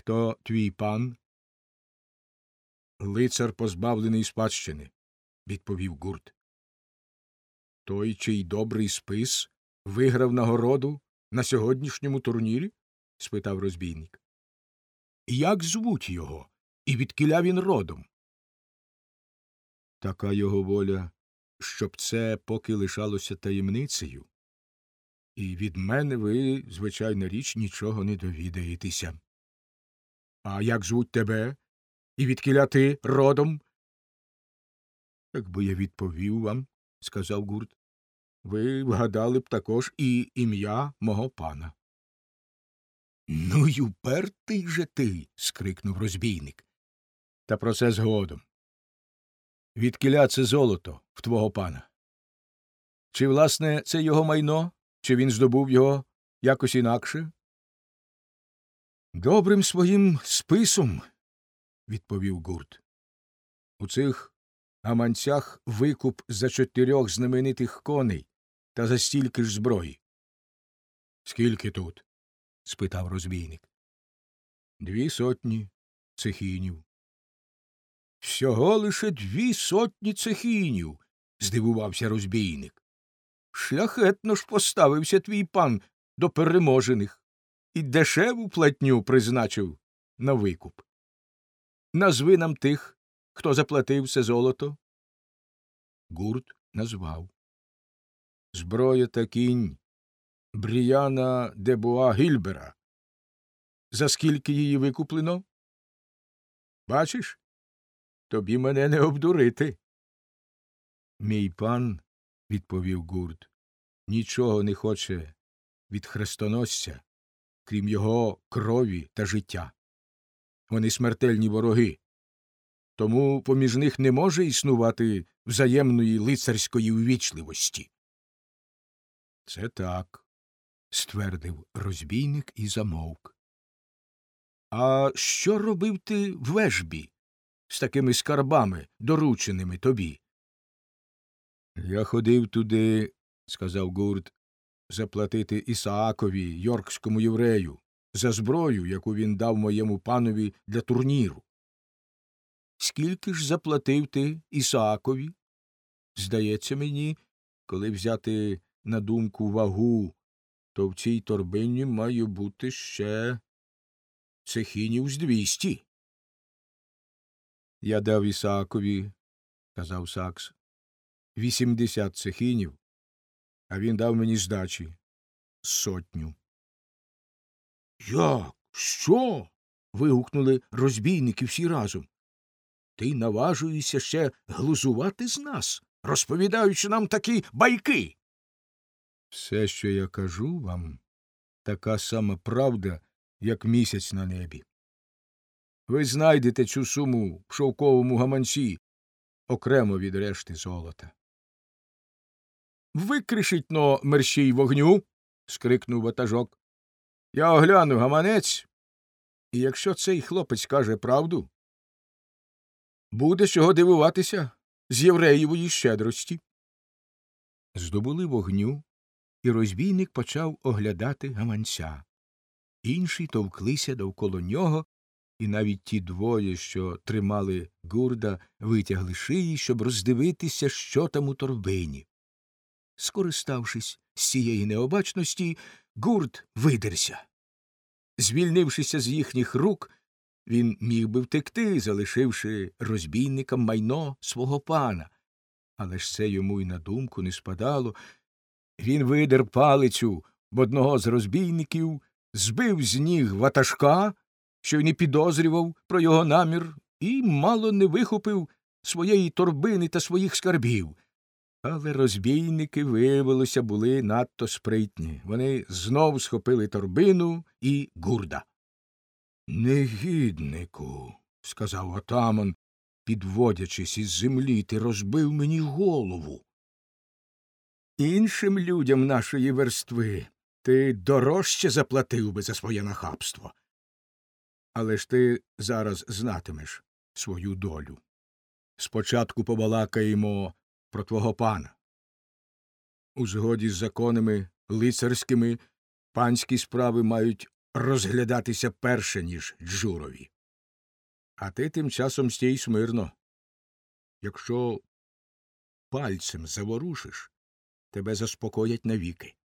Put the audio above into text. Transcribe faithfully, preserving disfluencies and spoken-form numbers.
Хто твій пан? Лицар, позбавлений спадщини, відповів Гурт. Той, чий добрий спис виграв нагороду на сьогоднішньому турнірі? Спитав розбійник. Як звуть його? І відкіля він родом? Така його воля, щоб це поки лишалося таємницею. І від мене ви, звичайна річ, нічого не довідаєтеся. А як звуть тебе? І відкіля ти родом? Так би я відповів вам, сказав Гурт. Ви вгадали б також і ім'я мого пана. Ну й упертий же ти, скрикнув розбійник. Та про це згодом. Відкіля це золото в твого пана? Чи, власне, це його майно? Чи він здобув його якось інакше? Добрим своїм списом, відповів Гурт. У цих гаманцях викуп за чотирьох знаменитих коней та за стільки ж зброї. Скільки тут? Спитав розбійник. Дві сотні цехінів. Всього лише дві сотні цехінів, здивувався розбійник. Шляхетно ж поставився твій пан до переможених і дешеву платню призначив на викуп. Назви нам тих, хто заплатив це золото. Гурт назвав. Зброя та кінь Бріяна де Буа Гільбера. За скільки її викуплено? Бачиш? Тобі мене не обдурити. Мій пан, відповів Гурт, нічого не хоче від хрестоносця, крім його крові та життя. Вони смертельні вороги. Тому поміж них не може існувати взаємної лицарської увічливості. Це так, ствердив розбійник і замовк. А що робив ти в вежбі з такими скарбами, дорученими тобі? Я ходив туди, сказав Гурт, заплатити Ісаакові, йоркському єврею, за зброю, яку він дав моєму панові для турніру. Скільки ж заплатив ти Ісаакові? Здається мені, коли взяти на думку вагу, то в цій торбині має бути ще цехінів з двісті. Я дав Ісаакові, казав Сакс, вісімдесят цехінів, а він дав мені здачі сотню. Як? Що? Вигукнули розбійники всі разом. Ти наважуєшся ще глузувати з нас, розповідаючи нам такі байки. Все, що я кажу вам, така сама правда, як місяць на небі. Ви знайдете цю суму в шовковому гаманці, окремо від решти золота. Викришіть-но мерщій вогню, скрикнув ватажок. Я огляну гаманець, і якщо цей хлопець каже правду, буде чого дивуватися з євреєвої щедрості. Здобули вогню, і розбійник почав оглядати гаманця. Інші товклися довкола нього, і навіть ті двоє, що тримали Гурда, витягли шиї, щоб роздивитися, що там у торбині. Скориставшись з цієї необачності, Гурд видерся. Звільнившися з їхніх рук, він міг би втекти, залишивши розбійникам майно свого пана. Але ж це йому й на думку не спадало. Він видер палицю в одного з розбійників, збив з ніг ватажка, що й не підозрював про його намір, і мало не вихопив своєї торбини та своїх скарбів. Але розбійники, виявилося, були надто спритні. Вони знов схопили торбину і Гурда. — Негіднику, — сказав отаман, підводячись із землі, — ти розбив мені голову. Іншим людям нашої верстви ти дорожче заплатив би за своє нахабство. Але ж ти зараз знатимеш свою долю. Спочатку побалакаємо про твого пана. У згоді з законами лицарськими панські справи мають розглядатися перше, ніж Джурові. А ти тим часом стій смирно. Якщо пальцем заворушиш, тебе заспокоять навіки.